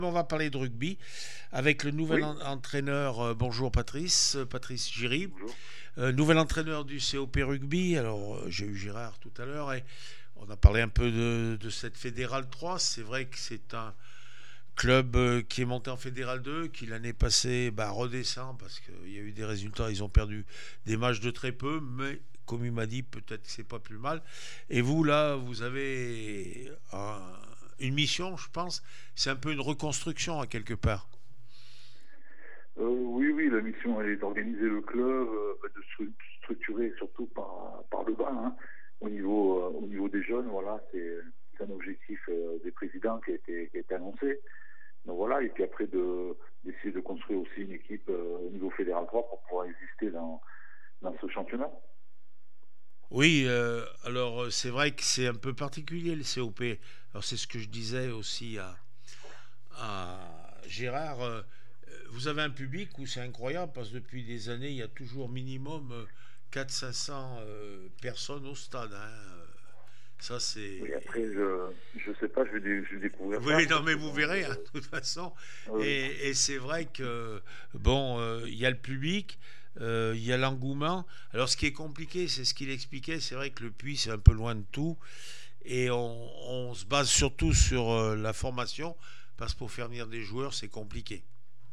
On va parler de rugby avec le nouvel Oui, entraîneur. Bonjour Patrice, Patrice Giry, bonjour. nouvel entraîneur du COP Rugby. Alors j'ai eu Gérard tout à l'heure et on a parlé un peu de cette Fédérale 3. C'est vrai que c'est un club qui est monté en Fédérale 2, qui l'année passée redescend parce qu'il y a eu des résultats. Ils ont perdu des matchs de très peu, mais comme il m'a dit, peut-être que c'est pas plus mal. Et vous, là, vous avez une mission, je pense. C'est un peu une reconstruction à quelque part. Oui, la mission elle est d'organiser le club, de structurer surtout par le bas, hein, au niveau des jeunes. Voilà, c'est un objectif des présidents qui a été annoncé. Donc voilà, et puis après d'essayer de construire aussi une équipe au niveau fédéral 3 pour pouvoir exister dans ce championnat. Oui, alors c'est vrai que c'est un peu particulier le COP. Alors c'est ce que je disais aussi à Gérard. Vous avez un public où c'est incroyable parce que depuis des années, il y a toujours minimum 400-500 personnes au stade, hein. Ça, Oui, c'est. après je sais pas, je vais découvrir ça Oui, non, parce mais que vous bon, verrez, hein, de toute façon. oui. Et c'est vrai que, bon, il y a le public, il y a l'engouement. Alors, ce qui est compliqué, c'est ce qu'il expliquait. C'est vrai que le Puy, c'est un peu loin de tout. Et on se base surtout sur la formation, parce que pour faire venir des joueurs, c'est compliqué.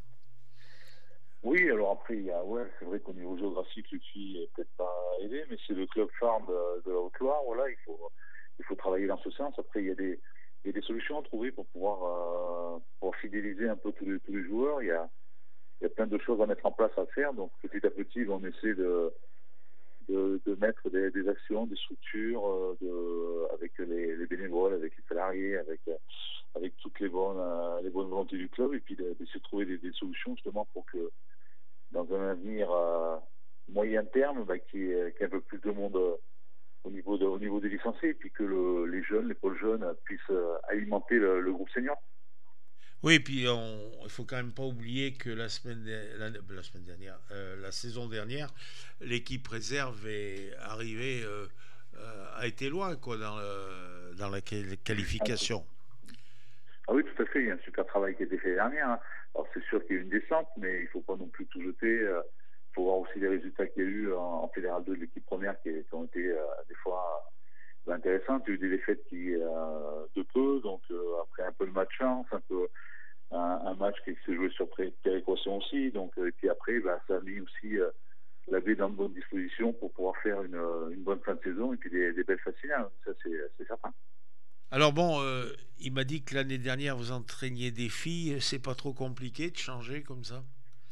Oui, alors après, ouais, c'est vrai qu'au niveau géographique, le Puy est peut-être pas aidé, mais c'est le club farm de la Haute-Loire, voilà, il faut travailler dans ce sens. Après, il y a des solutions à trouver pour fidéliser un peu tous les joueurs. Il y a plein de choses à mettre en place à faire, donc petit à petit, on essaie de mettre des actions, des structures, avec les bénévoles, avec les salariés, avec toutes les bonnes volontés du club, et puis d'essayer de trouver solutions justement pour que dans un avenir moyen terme, qu'il y ait un peu plus de monde au niveau des licenciés, et puis que les jeunes, les pôles jeunes puissent alimenter le groupe senior. Oui, et puis il faut quand même pas oublier que la semaine dernière, la saison dernière, l'équipe réserve est arrivée, a été loin quoi, dans la Ah, qualification. ah oui, tout à fait, il y a un super travail qui a été fait l'année dernière, hein. Alors c'est sûr qu'il y a eu une descente, mais il ne faut pas non plus tout jeter. Il faut voir aussi les résultats qu'il y a eu en Fédéral 2 de l'équipe première qui ont été des fois intéressantes. Il y a eu des défaites de peu, donc après un peu de match chance, un peu un match qui s'est joué sur péréquation aussi. Donc, et puis après, ça a mis aussi la baie dans de bonnes dispositions pour pouvoir faire une bonne fin de saison et puis des belles phases finales. Ça, c'est certain. Alors bon, il m'a dit que l'année dernière vous entraîniez des filles, c'est pas trop compliqué de changer comme ça?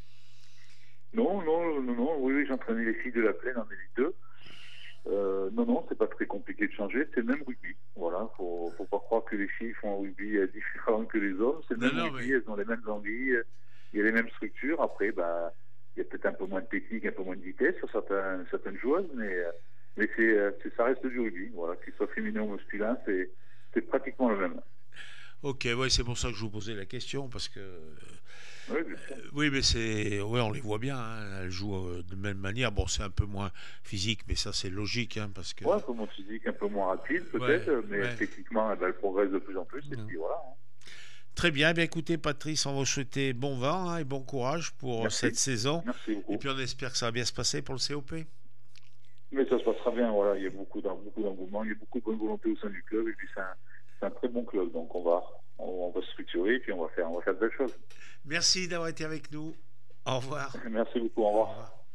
Non, oui, j'entraînais les filles de la Plaine en Élite 2. Non, c'est pas très compliqué de changer, c'est le même rugby. Voilà, faut pas croire que les filles font un rugby différent que les hommes, c'est le Non, même non, mais rugby, elles ont les mêmes envies, il y a les mêmes structures. Après, il y a peut-être un peu moins de technique, un peu moins de vitesse sur certaines joueuses, mais ça reste du rugby. Voilà, qu'il soit féminin ou masculin, c'est pratiquement le même. ok, ouais, c'est pour ça que je vous posais la question parce que Oui, bien sûr. oui, mais ouais, on les voit bien, hein, elles jouent de même manière. Bon, c'est un peu moins physique, mais ça c'est logique, hein, parce que Ouais, un peu moins physique, un peu moins rapide ouais, peut-être, mais ouais. techniquement, elle progresse de plus en plus, et Mm. puis voilà, hein. Très bien, eh bien écoutez Patrice, on va vous souhaiter bon vent hein, et bon courage pour cette Merci, saison. merci Et beaucoup. puis on espère que ça va bien se passer pour le COP. Mais ça se passera bien, voilà. Il y a beaucoup d'engouement, il y a beaucoup de bonne volonté au sein du club, et puis c'est un très bon club. Donc on va se structurer, et puis on va faire de belles choses. Merci d'avoir été avec nous. Au revoir. Merci beaucoup, au Au revoir. revoir.